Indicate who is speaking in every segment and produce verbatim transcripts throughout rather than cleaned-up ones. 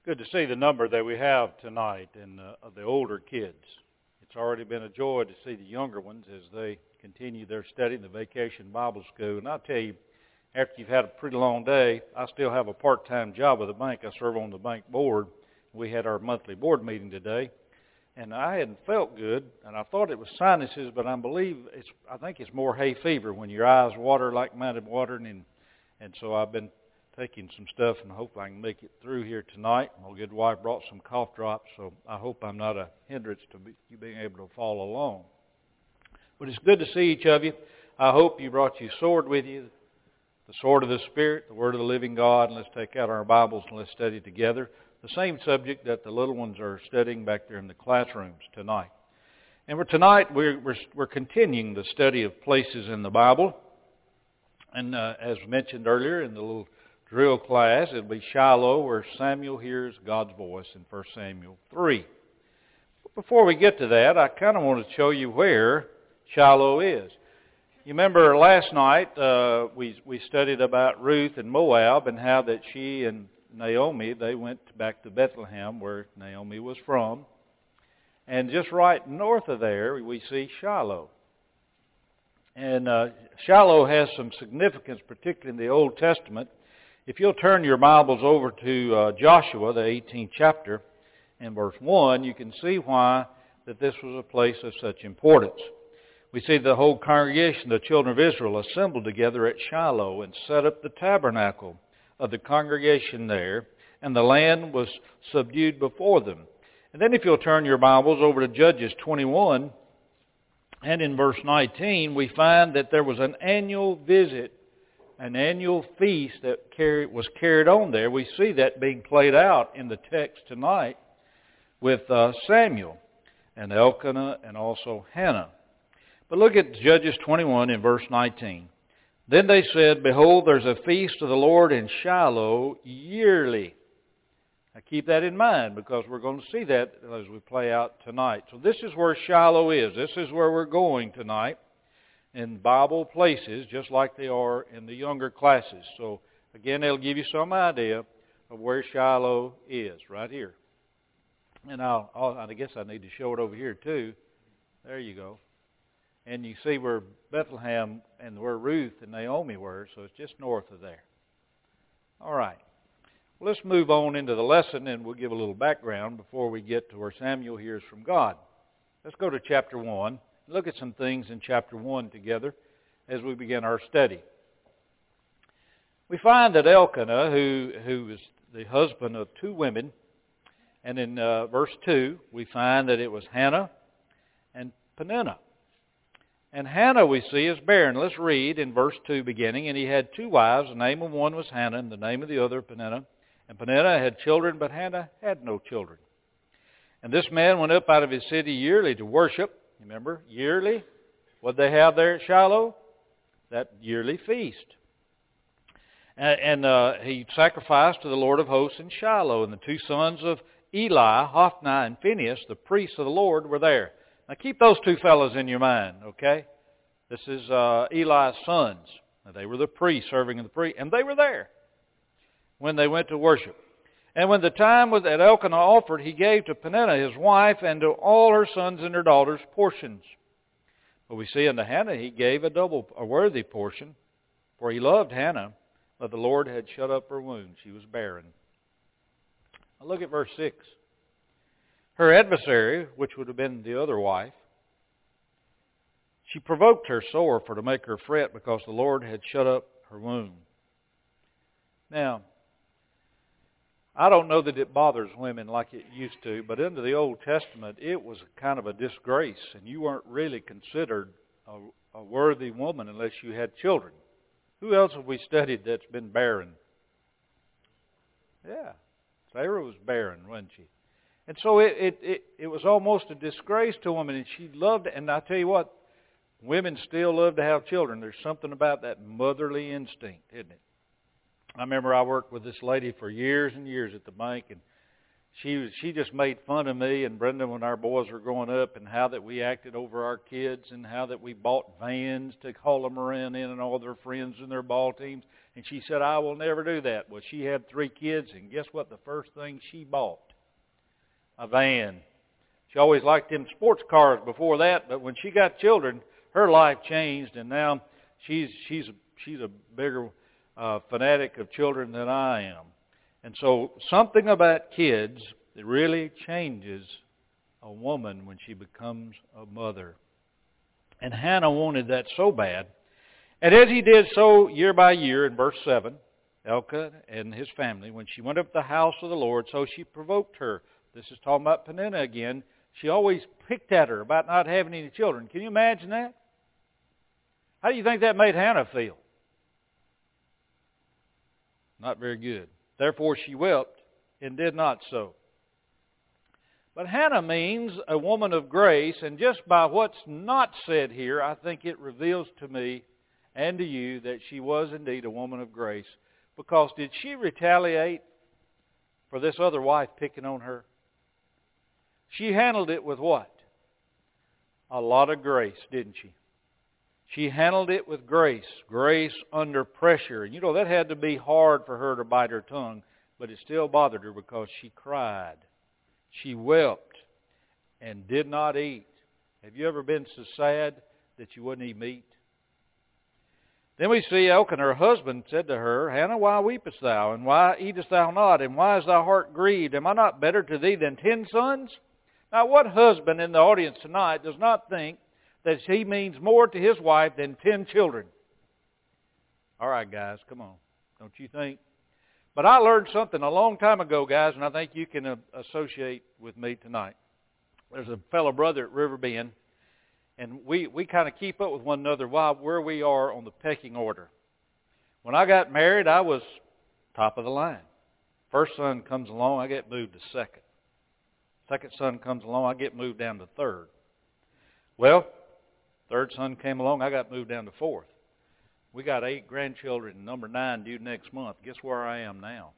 Speaker 1: Good to see the number that we have tonight and uh, of the older kids. It's already been a joy to see the younger ones as they continue their study in the Vacation Bible School. And I'll tell you, after you've had a pretty long day, I still have a part-time job with the bank. I serve on the bank board. We had our monthly board meeting today, and I hadn't felt good, and I thought it was sinuses, but I believe it's. I think it's more hay fever when your eyes water like mine watering, and and so I've been taking some stuff, and hopefully I can make it through here tonight. My good wife brought some cough drops, so I hope I'm not a hindrance to be, you being able to follow along. But it's good to see each of you. I hope you brought your sword with you, the sword of the Spirit, the Word of the living God, and let's take out our Bibles and let's study together the same subject that the little ones are studying back there in the classrooms tonight. And we're, tonight we're, we're, we're continuing the study of places in the Bible. And uh, as mentioned earlier in the little drill class, it'll be Shiloh, where Samuel hears God's voice in First Samuel three. But before we get to that, I kind of want to show you where Shiloh is. You remember last night uh, we we studied about Ruth and Moab and how that she and Naomi, they went back to Bethlehem, where Naomi was from. And just right north of there, we see Shiloh. And uh, Shiloh has some significance, particularly in the Old Testament. If you'll turn your Bibles over to uh, Joshua, the eighteenth chapter, and verse one, you can see why that this was a place of such importance. We see the whole congregation, the children of Israel, assembled together at Shiloh and set up the tabernacle of the congregation there, and the land was subdued before them. And then if you'll turn your Bibles over to Judges twenty-one, and in verse nineteen, we find that there was an annual visit, an annual feast that carried, was carried on there. We see that being played out in the text tonight with uh, Samuel and Elkanah and also Hannah. But look at Judges twenty-one in verse nineteen. Then they said, "Behold, there's a feast of the Lord in Shiloh yearly." Now keep that in mind, because we're going to see that as we play out tonight. So this is where Shiloh is. This is where we're going tonight, in Bible places, just like they are in the younger classes. So again, it'll give you some idea of where Shiloh is, right here. And I'll, I'll, I guess I need to show it over here too. There you go. And you see where Bethlehem and where Ruth and Naomi were, so it's just north of there. All right. Well, let's move on into the lesson, and we'll give a little background before we get to where Samuel hears from God. Let's go to chapter one. Look at some things in chapter one together as we begin our study. We find that Elkanah, who, who is the husband of two women, and in uh, verse two, we find that it was Hannah and Peninnah. And Hannah, we see, is barren. Let's read in verse two beginning. And he had two wives. The name of one was Hannah, and the name of the other Peninnah. And Peninnah had children, but Hannah had no children. And this man went up out of his city yearly to worship. Remember, yearly. What did they have there at Shiloh? That yearly feast. And, and uh, he sacrificed to the Lord of hosts in Shiloh. And the two sons of Eli, Hophni and Phinehas, the priests of the Lord, were there. Now keep those two fellows in your mind, okay? This is uh, Eli's sons. Now, they were the priests serving in the priest, and they were there when they went to worship. And when the time was that Elkanah offered, he gave to Peninnah his wife and to all her sons and her daughters portions. But we see unto Hannah he gave a double, a worthy portion, for he loved Hannah, but the Lord had shut up her womb. She was barren. Now look at verse six. Her adversary, which would have been the other wife, she provoked her sore for to make her fret, because the Lord had shut up her womb. Now, I don't know that it bothers women like it used to, but into the Old Testament, it was kind of a disgrace, and you weren't really considered a, a worthy woman unless you had children. Who else have we studied that's been barren? Yeah, Sarah was barren, wasn't she? And so it, it, it, it was almost a disgrace to a woman, and she loved it. And I tell you what, women still love to have children. There's something about that motherly instinct, isn't it? I remember I worked with this lady for years and years at the bank, and she was, she just made fun of me and Brenda when our boys were growing up, and how that we acted over our kids, and how that we bought vans to haul them around in and all their friends and their ball teams. And she said, I will never do that. Well, she had three kids, and guess what? The first thing she bought? A van. She always liked them sports cars before that, but when she got children, her life changed, and now she's she's she's a bigger uh, fanatic of children than I am. And so something about kids that really changes a woman when she becomes a mother. And Hannah wanted that so bad. And as he did so year by year, in verse seven, Elkanah and his family, when she went up to the house of the Lord, so she provoked her. This is talking about Peninnah again. She always picked at her about not having any children. Can you imagine that? How do you think that made Hannah feel? Not very good. Therefore she wept and did not sow. But Hannah means a woman of grace, and just by what's not said here, I think it reveals to me and to you that she was indeed a woman of grace. Because did she retaliate for this other wife picking on her? She handled it with what? A lot of grace, didn't she? She handled it with grace. Grace under pressure. And you know, that had to be hard for her to bite her tongue, but it still bothered her because she cried. She wept and did not eat. Have you ever been so sad that you wouldn't eat meat? Then we see Elkanah, her husband, said to her, Hannah, why weepest thou? And why eatest thou not? And why is thy heart grieved? Am I not better to thee than ten sons? Now, what husband in the audience tonight does not think that he means more to his wife than ten children? All right, guys, come on. Don't you think? But I learned something a long time ago, guys, and I think you can uh, associate with me tonight. There's a fellow brother at River Bend, and we, we kind of keep up with one another while where we are on the pecking order. When I got married, I was top of the line. First son comes along, I get moved to second. Second son comes along, I get moved down to third. Well, third son came along, I got moved down to fourth. We got eight grandchildren, number nine due next month. Guess where I am now?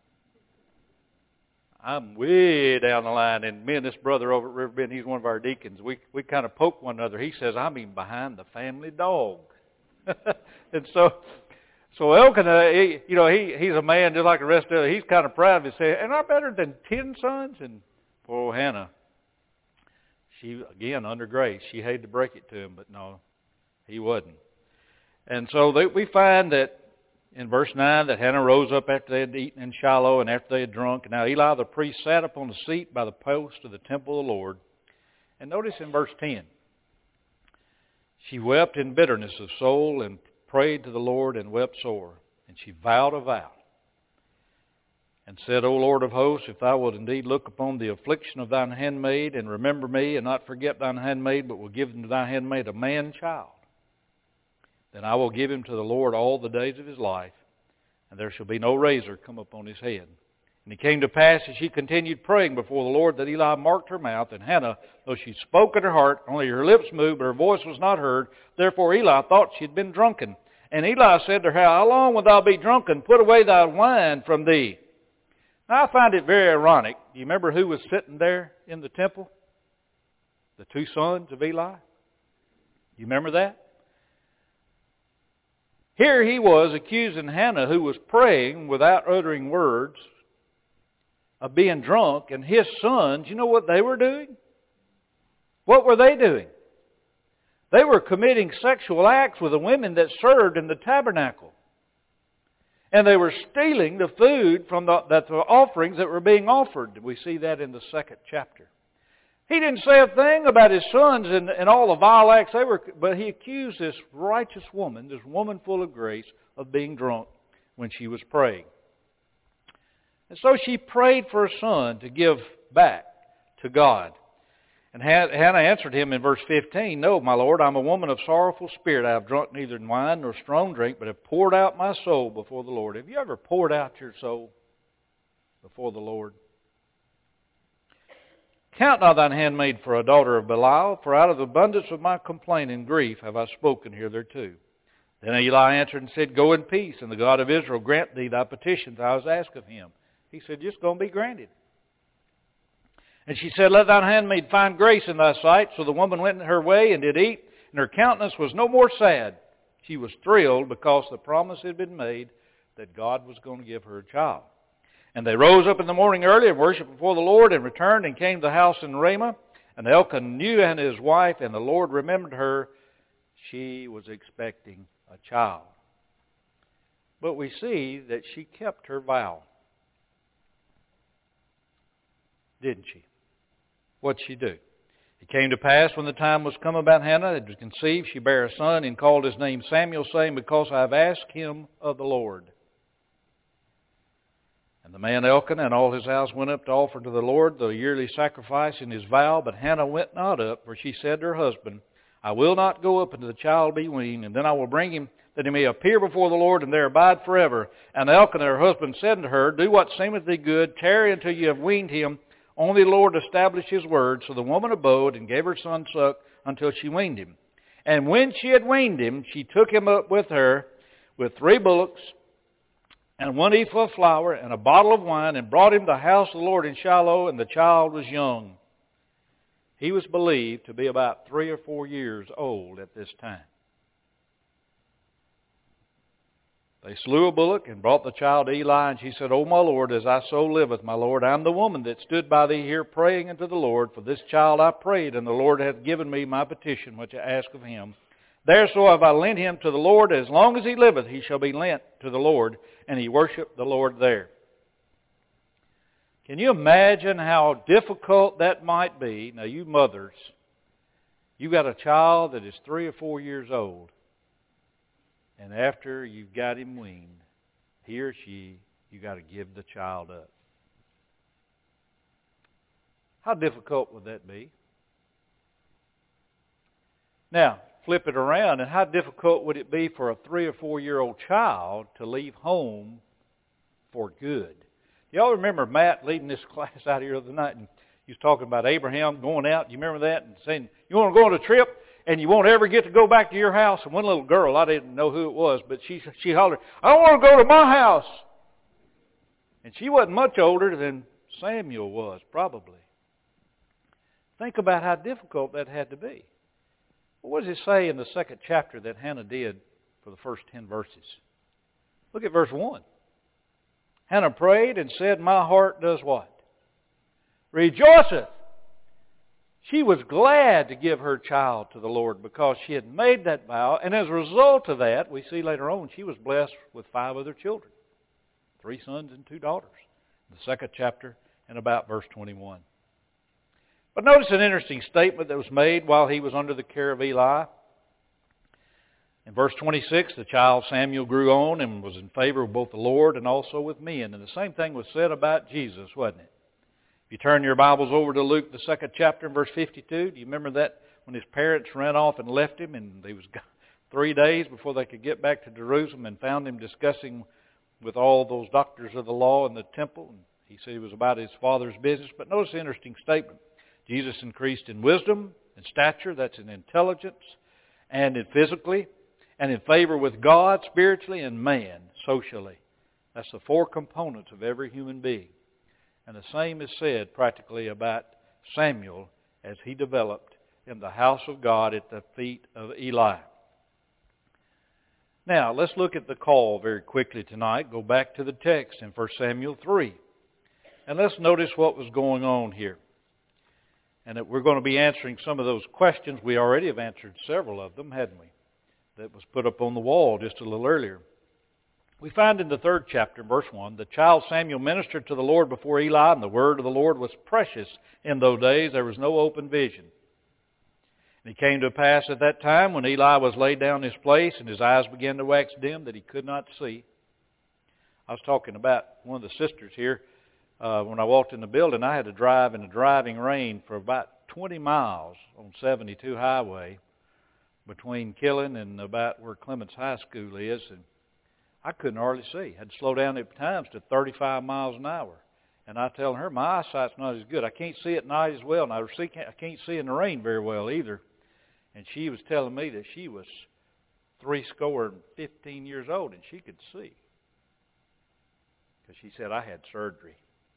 Speaker 1: I'm way down the line, and me and this brother over at Riverbend, he's one of our deacons. We we kind of poke one another. He says, I'm even behind the family dog. and so so Elkanah, he, you know, he he's a man just like the rest of us. He's kind of proud of himself. And I'm better than ten sons? And poor Hannah, she, again, under grace, she hated to break it to him, but no, he wasn't. And so they, we find that in verse nine that Hannah rose up after they had eaten in Shiloh and after they had drunk. And now Eli the priest sat upon the seat by the post of the temple of the Lord. And notice in verse ten, she wept in bitterness of soul and prayed to the Lord and wept sore. And she vowed a vow and said, O Lord of hosts, if thou wilt indeed look upon the affliction of thine handmaid and remember me and not forget thine handmaid, but will give unto thy handmaid a man-child, then I will give him to the Lord all the days of his life, and there shall be no razor come upon his head. And it came to pass, as she continued praying before the Lord, that Eli marked her mouth, and Hannah, though she spoke in her heart, only her lips moved, but her voice was not heard. Therefore Eli thought she had been drunken. And Eli said to her, How long wilt thou be drunken? Put away thy wine from thee. Now I find it very ironic. Do you remember who was sitting there in the temple? The two sons of Eli. Do you remember that? Here he was accusing Hannah, who was praying without uttering words, of being drunk. And his sons, you know what they were doing? What were they doing? They were committing sexual acts with the women that served in the tabernacle. And they were stealing the food from the, that the offerings that were being offered. We see that in the second chapter. He didn't say a thing about his sons and, and all the vile acts they were, but he accused this righteous woman, this woman full of grace, of being drunk when she was praying. And so she prayed for a son to give back to God. And Hannah answered him in verse fifteen, No, my Lord, I'm a woman of sorrowful spirit. I have drunk neither wine nor strong drink, but have poured out my soul before the Lord. Have you ever poured out your soul before the Lord? Count not thine handmaid for a daughter of Belial, for out of the abundance of my complaint and grief have I spoken hitherto. Then Eli answered and said, Go in peace, and the God of Israel grant thee thy petitions I was asked of him. He said, Just go and be granted. And she said, Let thine handmaid find grace in thy sight. So the woman went her way and did eat, and her countenance was no more sad. She was thrilled because the promise had been made that God was going to give her a child. And they rose up in the morning early and worshipped before the Lord, and returned and came to the house in Ramah. And Elkanah knew and his wife, and the Lord remembered her. She was expecting a child. But we see that she kept her vow. Didn't she? What'd she do? It came to pass when the time was come about Hannah that was conceived, she bare a son and called his name Samuel, saying, Because I have asked him of the Lord. And the man Elkanah and all his house went up to offer to the Lord the yearly sacrifice in his vow. But Hannah went not up, for she said to her husband, I will not go up until the child be weaned, and then I will bring him, that he may appear before the Lord, and there abide forever. And Elkanah her husband said unto her, Do what seemeth thee good, tarry until you have weaned him. Only the Lord established his word. So the woman abode and gave her son suck until she weaned him. And when she had weaned him, she took him up with her with three bullocks and one ephah of flour and a bottle of wine, and brought him to the house of the Lord in Shiloh, and the child was young. He was believed to be about three or four years old at this time. They slew a bullock and brought the child to Eli, and she said, O my Lord, as I so liveth, my Lord, I am the woman that stood by thee here praying unto the Lord. For this child I prayed, and the Lord hath given me my petition, which I asked of him. Therefore have I lent him to the Lord. As long as he liveth, he shall be lent to the Lord. And he worshiped the Lord there. Can you imagine how difficult that might be? Now, you mothers, you got a child that is three or four years old. And after you've got him weaned, he or she, you got to give the child up. How difficult would that be? Now, flip it around, and how difficult would it be for a three or four year old child to leave home for good? Y'all remember Matt leading this class out here the other night, and he was talking about Abraham going out. You remember that? And saying, you want to go on a trip, and you won't ever get to go back to your house. And one little girl, I didn't know who it was, but she she hollered, I don't want to go to my house. And she wasn't much older than Samuel was, probably. Think about how difficult that had to be. What does it say in the second chapter that Hannah did for the first ten verses? Look at verse one. Hannah prayed and said, My heart does what? Rejoiceth. She was glad to give her child to the Lord because she had made that vow. And as a result of that, we see later on, she was blessed with five other children. Three sons and two daughters. The second chapter and about verse twenty-one. But notice an interesting statement that was made while he was under the care of Eli. In verse twenty-six, the child Samuel grew on and was in favor of both the Lord and also with men. And the same thing was said about Jesus, wasn't it? If you turn your Bibles over to Luke, the second chapter, and verse fifty-two, do you remember that when his parents ran off and left him, and it was three days before they could get back to Jerusalem, and found him discussing with all those doctors of the law in the temple? And he said it was about his father's business. But notice the interesting statement. Jesus increased in wisdom and stature, that's in intelligence, and in physically, and in favor with God spiritually, and man socially. That's the four components of every human being. And the same is said practically about Samuel as he developed in the house of God at the feet of Eli. Now, let's look at the call very quickly tonight. Go back to the text in First Samuel three. And let's notice what was going on here. And that we're going to be answering some of those questions. We already have answered several of them, hadn't we? That was put up on the wall just a little earlier. We find in the third chapter, verse one, the child Samuel ministered to the Lord before Eli, and the word of the Lord was precious in those days. There was no open vision. And it came to pass at that time when Eli was laid down in his place, and his eyes began to wax dim, that he could not see. I was talking about one of the sisters here. Uh, when I walked in the building, I had to drive in the driving rain for about twenty miles on seventy-two highway between Killen and about where Clements High School is, and I couldn't hardly see. I had to slow down at times to thirty-five miles an hour. And I tell her, my eyesight's not as good. I can't see at night as well, and I can't see in the rain very well either. And she was telling me that she was three score and fifteen years old, and she could see. Because she said, I had surgery.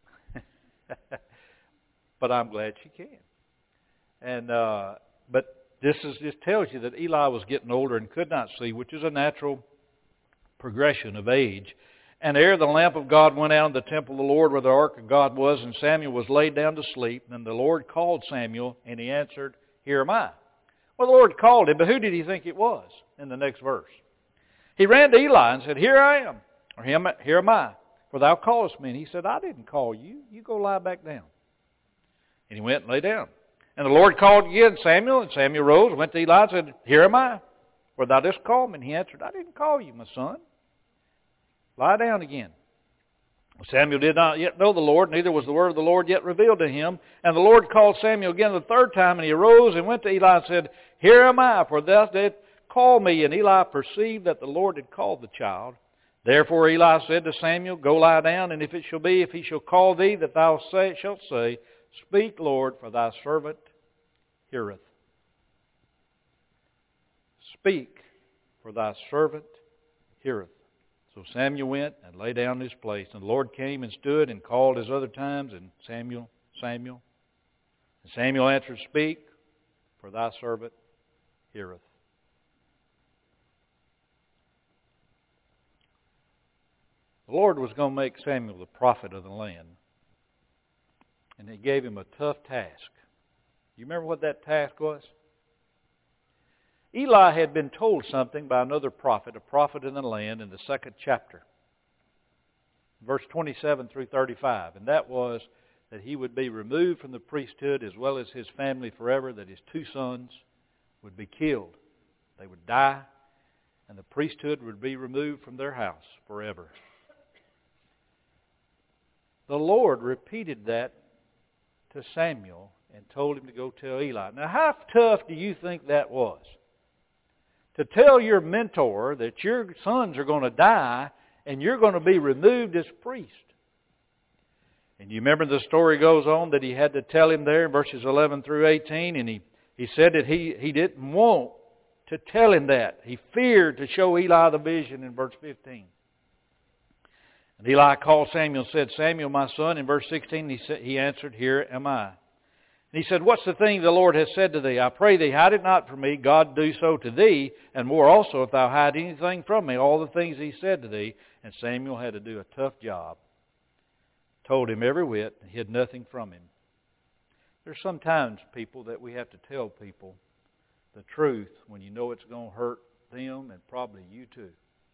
Speaker 1: But I'm glad she can. And uh, but this is just tells you that Eli was getting older and could not see, which is a natural progression of age. And ere the lamp of God went out in the temple of the Lord where the ark of God was, and Samuel was laid down to sleep. And the Lord called Samuel, and he answered, Here am I. Well, the Lord called him, but who did he think it was in the next verse? He ran to Eli and said, Here I am, or here am I, for thou callest me. And he said, I didn't call you. You go lie back down. And he went and lay down. And the Lord called again Samuel, and Samuel rose and went to Eli and said, Here am I, for thou didst call me. And he answered, I didn't call you, my son. Lie down again. Samuel did not yet know the Lord, neither was the word of the Lord yet revealed to him. And the Lord called Samuel again the third time, and he arose and went to Eli and said, Here am I, for thou didst call me. And Eli perceived that the Lord had called the child. Therefore Eli said to Samuel, Go lie down, and if it shall be, if he shall call thee, that thou say, shalt say, Speak, Lord, for thy servant heareth. Speak, for thy servant heareth. So Samuel went and lay down in his place. And the Lord came and stood and called as other times, and Samuel, Samuel. And Samuel answered, Speak, for thy servant heareth. The Lord was going to make Samuel the prophet of the land. And he gave him a tough task. You remember what that task was? Eli had been told something by another prophet, a prophet in the land, in the second chapter, verse twenty-seven through thirty-five. And that was that he would be removed from the priesthood as well as his family forever, that his two sons would be killed. They would die, and the priesthood would be removed from their house forever. The Lord repeated that to Samuel and told him to go tell Eli. Now, how tough do you think that was? To tell your mentor that your sons are going to die and you're going to be removed as priest. And you remember the story goes on that he had to tell him there in verses eleven through eighteen, and he, he said that he, he didn't want to tell him that. He feared to show Eli the vision in verse fifteen. And Eli called Samuel and said, Samuel, my son. In verse sixteen, he, said, he answered, Here am I. And he said, What's the thing the Lord has said to thee? I pray thee, hide it not from me. God do so to thee, and more also if thou hide anything from me, all the things he said to thee. And Samuel had to do a tough job. Told him every whit, and hid nothing from him. There's sometimes, people, that we have to tell people the truth when you know it's going to hurt them and probably you too.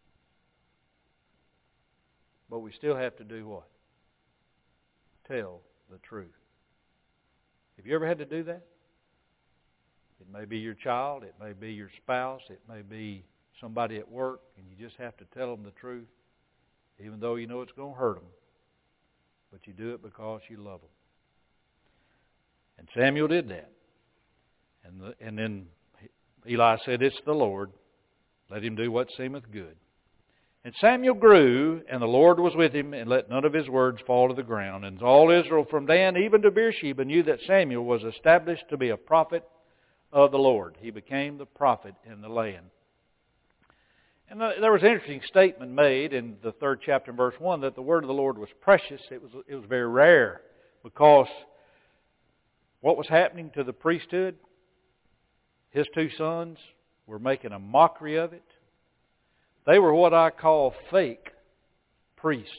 Speaker 1: But we still have to do what? Tell the truth. Have you ever had to do that? It may be your child, it may be your spouse, it may be somebody at work, and you just have to tell them the truth, even though you know it's going to hurt them. But you do it because you love them. And Samuel did that. And, the, and then Eli said, It's the Lord. Let him do what seemeth good. And Samuel grew, and the Lord was with him, and let none of his words fall to the ground. And all Israel from Dan even to Beersheba knew that Samuel was established to be a prophet of the Lord. He became the prophet in the land. And there was an interesting statement made in the third chapter, verse one, that the word of the Lord was precious. It was, it was very rare, because what was happening to the priesthood? His two sons were making a mockery of it. They were what I call fake priests.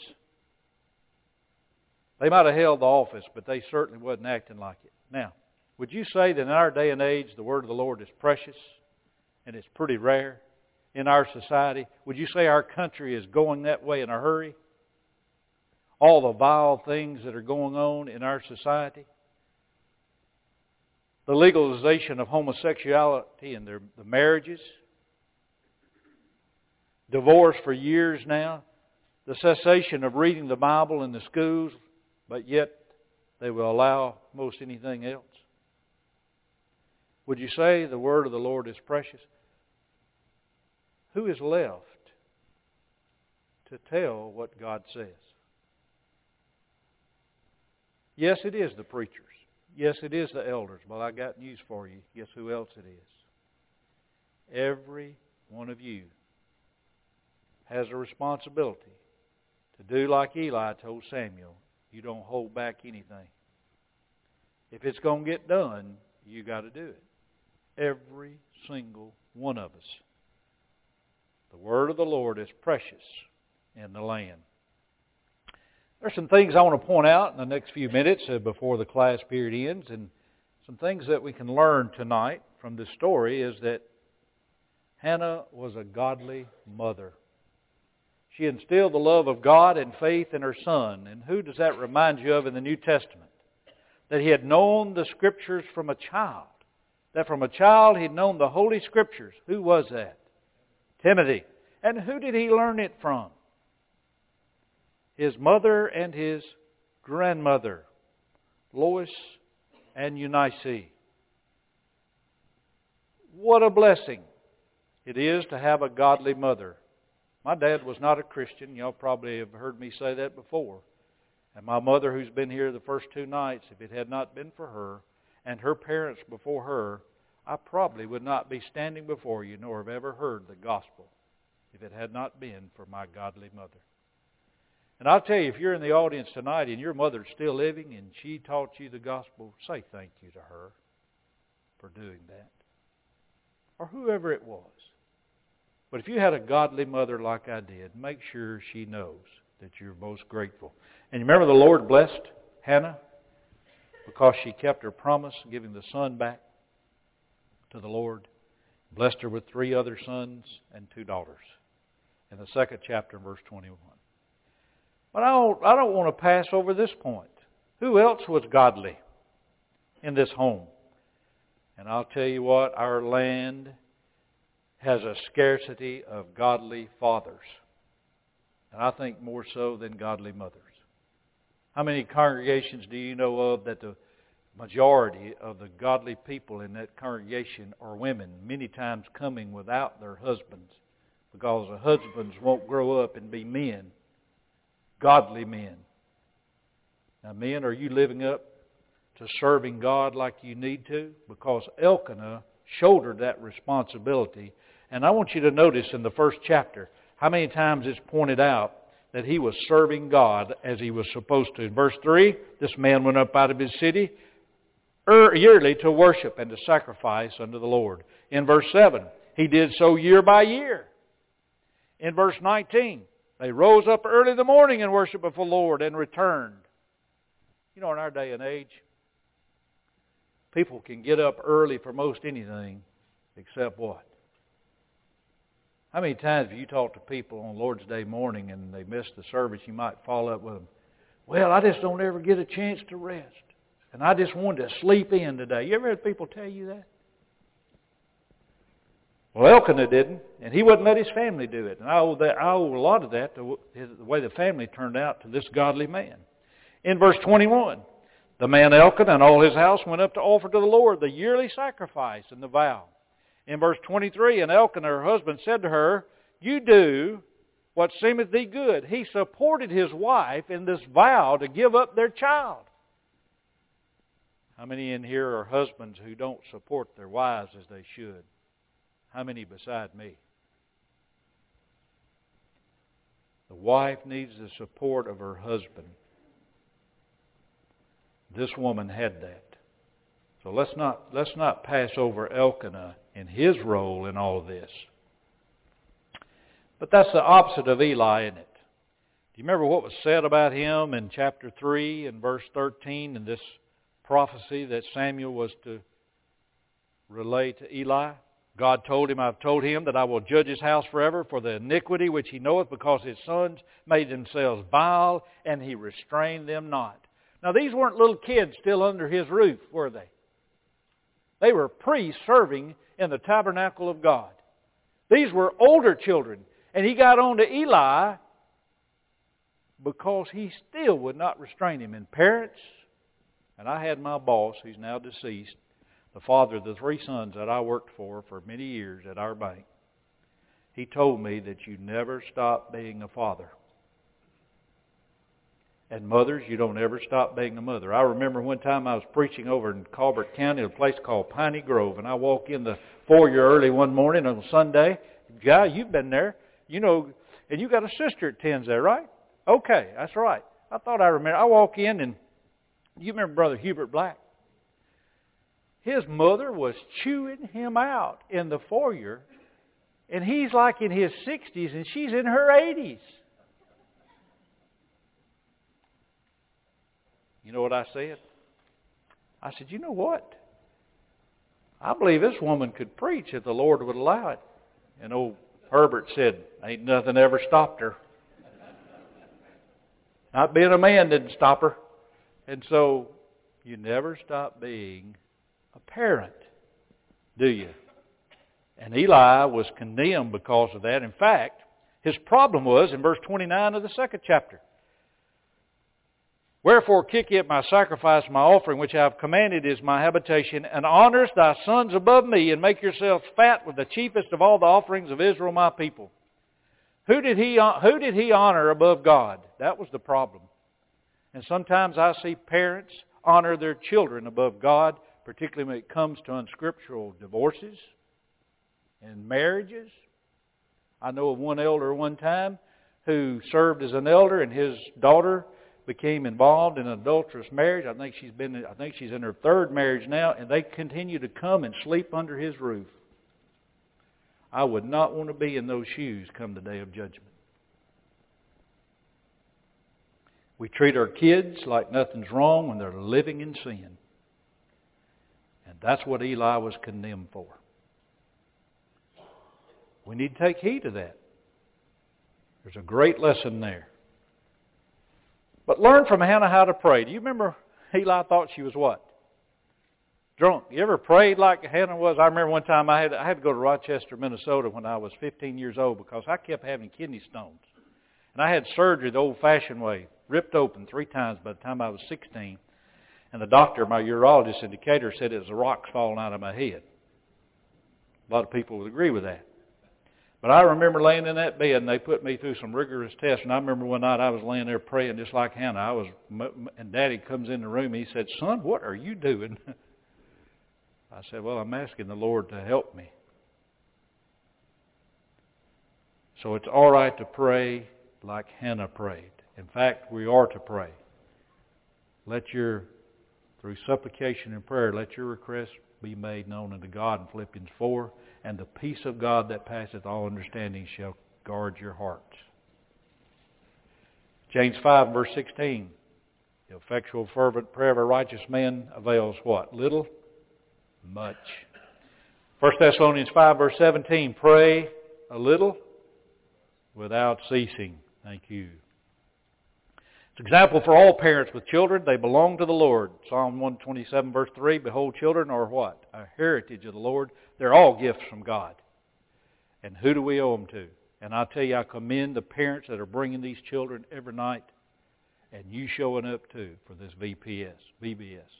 Speaker 1: They might have held the office, but they certainly wasn't acting like it. Now, would you say that in our day and age the word of the Lord is precious and it's pretty rare in our society? Would you say our country is going that way in a hurry? All the vile things that are going on in our society? The legalization of homosexuality in their the marriages. Divorce for years now. The cessation of reading the Bible in the schools, but yet they will allow most anything else. Would you say the word of the Lord is precious? Who is left to tell what God says? Yes, it is the preachers. Yes, it is the elders. But I got news for you. Guess who else it is? Every one of you has a responsibility to do like Eli told Samuel. You don't hold back anything. If it's going to get done, you got to do it. Every single one of us. The word of the Lord is precious in the land. There's some things I want to point out in the next few minutes uh, before the class period ends, and some things that we can learn tonight from this story is that Hannah was a godly mother. She instilled the love of God and faith in her son. And who does that remind you of in the New Testament? That he had known the Scriptures from a child. That from a child he had known the Holy Scriptures. Who was that? Timothy. And who did he learn it from? His mother and his grandmother, Lois and Eunice. What a blessing it is to have a godly mother. My dad was not a Christian. Y'all probably have heard me say that before. And my mother, who's been here the first two nights, if it had not been for her and her parents before her, I probably would not be standing before you nor have ever heard the gospel if it had not been for my godly mother. And I'll tell you, if you're in the audience tonight and your mother's still living and she taught you the gospel, say thank you to her for doing that. Or whoever it was. But if you had a godly mother like I did, make sure she knows that you're most grateful. And you remember the Lord blessed Hannah because she kept her promise, giving the son back to the Lord. Blessed her with three other sons and two daughters. In the second chapter, verse twenty-one. But I don't, I don't want to pass over this point. Who else was godly in this home? And I'll tell you what, our land has a scarcity of godly fathers. And I think more so than godly mothers. How many congregations do you know of that the majority of the godly people in that congregation are women, many times coming without their husbands, because the husbands won't grow up and be men, godly men. Now, men, are you living up to serving God like you need to? Because Elkanah shouldered that responsibility. And I want you to notice in the first chapter how many times it's pointed out that he was serving God as he was supposed to. In verse three, this man went up out of his city yearly to worship and to sacrifice unto the Lord. In verse seven, he did so year by year. In verse nineteen, they rose up early in the morning and worshiped before the Lord and returned. You know, in our day and age, people can get up early for most anything except what? How many times have you talked to people on Lord's Day morning and they miss the service, you might follow up with them, well, I just don't ever get a chance to rest. And I just wanted to sleep in today. You ever had people tell you that? Well, Elkanah didn't, and he wouldn't let his family do it. And I owe, that, I owe a lot of that to the way the family turned out to this godly man. In verse twenty-one, the man Elkanah and all his house went up to offer to the Lord the yearly sacrifice and the vow. In verse twenty-three, and Elkanah, her husband, said to her, you do what seemeth thee good. He supported his wife in this vow to give up their child. How many in here are husbands who don't support their wives as they should? How many beside me? The wife needs the support of her husband. This woman had that. So let's not, let's not pass over Elkanah and his role in all of this. But that's the opposite of Eli, isn't it? Do you remember what was said about him in chapter three and verse thirteen in this prophecy that Samuel was to relay to Eli? God told him, I've told him that I will judge his house forever for the iniquity which he knoweth, because his sons made themselves vile, and he restrained them not. Now, these weren't little kids still under his roof, were they? They were priests serving in the tabernacle of God. These were older children. And he got on to Eli because he still would not restrain him. And parents, and I had my boss, who's now deceased, the father of the three sons that I worked for for many years at our bank, he told me that you never stop being a father. And mothers, you don't ever stop being a mother. I remember one time I was preaching over in Colbert County, a place called Piney Grove, and I walk in the foyer early one morning on Sunday. Guy, you've been there, you know, and you got a sister that attends there, right? Okay, that's right. I thought I remember. I walk in, and you remember Brother Hubert Black? His mother was chewing him out in the foyer, and he's like in his sixties, and she's in her eighties. You know what I said? I said, you know what? I believe this woman could preach if the Lord would allow it. And old Herbert said, ain't nothing ever stopped her. Not being a man didn't stop her. And so, you never stop being a parent, do you? And Eli was condemned because of that. In fact, his problem was in verse twenty-nine of the second chapter. Wherefore kick ye at my sacrifice, my offering, which I have commanded is my habitation, and honourest thy sons above me, and make yourselves fat with the chiefest of all the offerings of Israel my people. Who did he, who did he honor above God? That was the problem. And sometimes I see parents honor their children above God, particularly when it comes to unscriptural divorces and marriages. I know of one elder one time who served as an elder, and his daughter became involved in an adulterous marriage. I think she's been I think she's in her third marriage now, and they continue to come and sleep under his roof. I would not want to be in those shoes come the day of judgment. We treat our kids like nothing's wrong when they're living in sin. And that's what Eli was condemned for. We need to take heed of that. There's a great lesson there. But learn from Hannah how to pray. Do you remember Eli thought she was what? Drunk. You ever prayed like Hannah was? I remember one time I had, I had to go to Rochester, Minnesota when I was fifteen years old because I kept having kidney stones. And I had surgery the old-fashioned way, ripped open three times by the time I was sixteen. And the doctor, my urologist in Decatur, said it was the rocks falling out of my head. A lot of people would agree with that. But I remember laying in that bed, and they put me through some rigorous tests. And I remember one night I was laying there praying just like Hannah. I was, and Daddy comes in the room. He said, "Son, what are you doing?" I said, "Well, I'm asking the Lord to help me." So it's all right to pray like Hannah prayed. In fact, we are to pray. Let your, through supplication and prayer, let your requests be made known unto God in Philippians four. And the peace of God that passeth all understanding shall guard your hearts. James five, verse sixteen. The effectual fervent prayer of a righteous man avails what? Little? Much. First Thessalonians five, verse seventeen. Pray a little without ceasing. Thank you. It's an example for all parents with children. They belong to the Lord. Psalm one twenty-seven, verse three. Behold, children are what? A heritage of the Lord. They're all gifts from God. And who do we owe them to? And I tell you, I commend the parents that are bringing these children every night, and you showing up too for this V P S, V B S.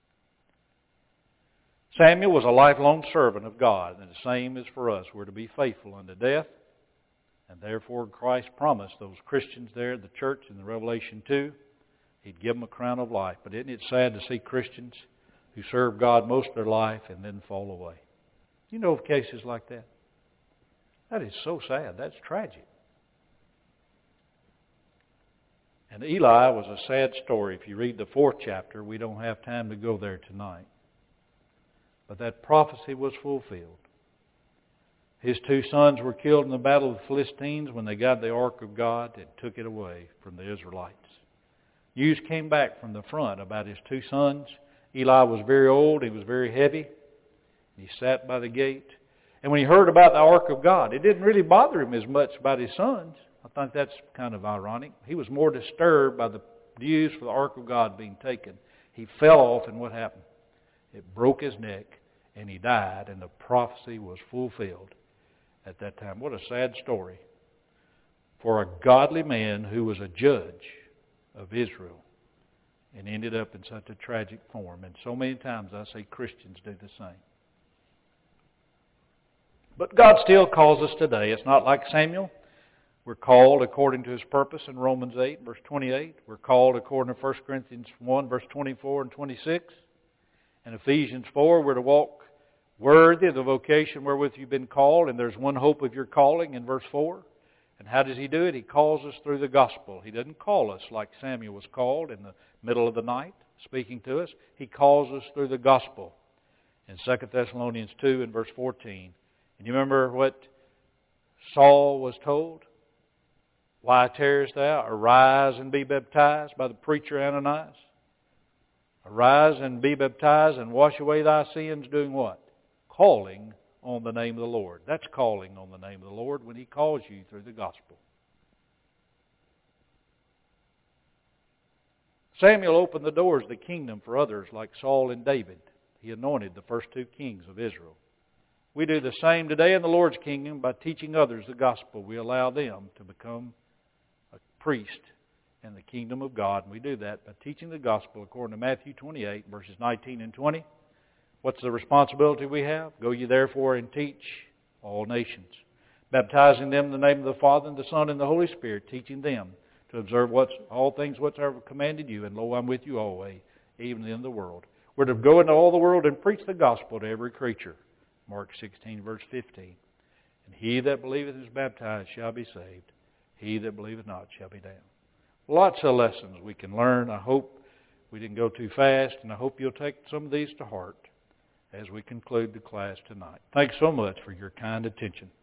Speaker 1: Samuel was a lifelong servant of God, and the same is for us. We're to be faithful unto death. And therefore Christ promised those Christians there at the church in the Revelation two, He'd give them a crown of life. But isn't it sad to see Christians who serve God most of their life and then fall away? You know of cases like that? That is so sad. That's tragic. And Eli was a sad story. If you read the fourth chapter, we don't have time to go there tonight. But that prophecy was fulfilled. His two sons were killed in the battle of the Philistines when they got the ark of God and took it away from the Israelites. News came back from the front about his two sons. Eli was very old. He was very heavy. He sat by the gate. And when he heard about the ark of God, it didn't really bother him as much about his sons. I think that's kind of ironic. He was more disturbed by the news for the ark of God being taken. He fell off, and what happened? It broke his neck, and he died, and the prophecy was fulfilled at that time. What a sad story for a godly man who was a judge of Israel and ended up in such a tragic form. And so many times I see Christians do the same. But God still calls us today. It's not like Samuel. We're called according to His purpose in Romans eight, verse twenty-eight. We're called according to First Corinthians one, verse twenty-four and twenty-six. In Ephesians four, we're to walk worthy of the vocation wherewith you've been called, and there's one hope of your calling in verse four. And how does He do it? He calls us through the gospel. He doesn't call us like Samuel was called in the middle of the night, speaking to us. He calls us through the gospel in Second Thessalonians two and verse fourteen. And you remember what Saul was told? Why tarriest thou? Arise and be baptized by the preacher Ananias. Arise and be baptized and wash away thy sins, doing what? Calling on the name of the Lord. That's calling on the name of the Lord when He calls you through the gospel. Samuel opened the doors of the kingdom for others like Saul and David. He anointed the first two kings of Israel. We do the same today in the Lord's kingdom by teaching others the gospel. We allow them to become a priest in the kingdom of God. And we do that by teaching the gospel according to Matthew twenty-eight, verses nineteen and twenty. What's the responsibility we have? Go ye therefore and teach all nations, baptizing them in the name of the Father and the Son and the Holy Spirit, teaching them to observe what's, all things whatsoever commanded you. And lo, I'm with you always, even in the world. We're to go into all the world and preach the gospel to every creature. Mark sixteen, verse fifteen. And he that believeth and is baptized shall be saved. He that believeth not shall be damned. Lots of lessons we can learn. I hope we didn't go too fast, and I hope you'll take some of these to heart as we conclude the class tonight. Thanks so much for your kind attention.